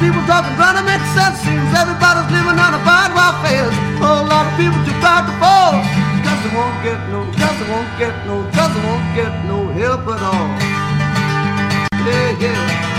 people talking trying to make sense. Seems everybody's living on a bad welfare. A whole lot of people too proud to fall. Cause they won't get no, cause they won't get no, cause they won't get no help at all. Yeah, yeah.